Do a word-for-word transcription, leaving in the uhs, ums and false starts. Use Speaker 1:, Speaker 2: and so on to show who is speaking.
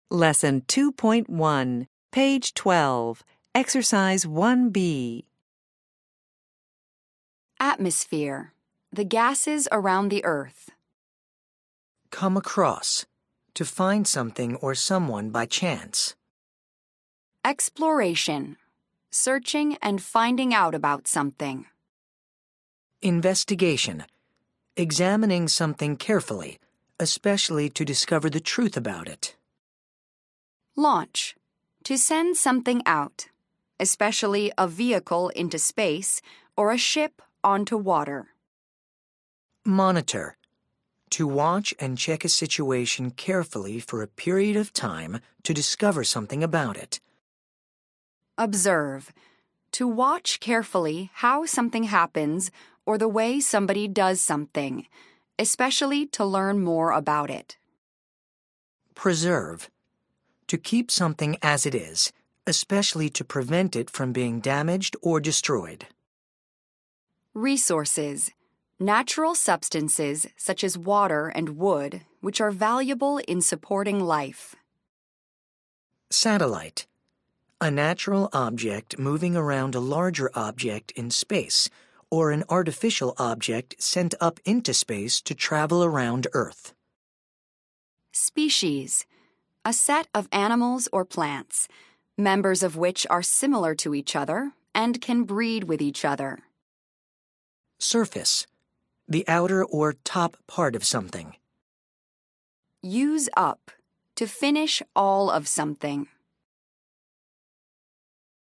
Speaker 1: Lesson two point one, page twelve, Exercise one B.
Speaker 2: Atmosphere, the gases around the Earth.
Speaker 3: Come across, to find something or someone by chance.
Speaker 2: Exploration, searching and finding out about something.
Speaker 3: Investigation, examining something carefully, especially to discover the truth about it.
Speaker 2: Launch, to send something out, especially a vehicle into space or a ship onto water.
Speaker 3: Monitor, to watch and check a situation carefully for a period of time to discover something about it.
Speaker 2: Observe, to watch carefully how something happens or the way somebody does something, especially to learn more about it.
Speaker 3: Preserve, to keep something as it is, especially to prevent it from being damaged or destroyed.
Speaker 2: Resources, natural substances such as water and wood, which are valuable in supporting life.
Speaker 3: Satellite, a natural object moving around a larger object in space, or an artificial object sent up into space to travel around Earth.
Speaker 2: Species, a set of animals or plants, members of which are similar to each other and can breed with each other.
Speaker 3: Surface, the outer or top part of something.
Speaker 2: Use up, to finish all of something.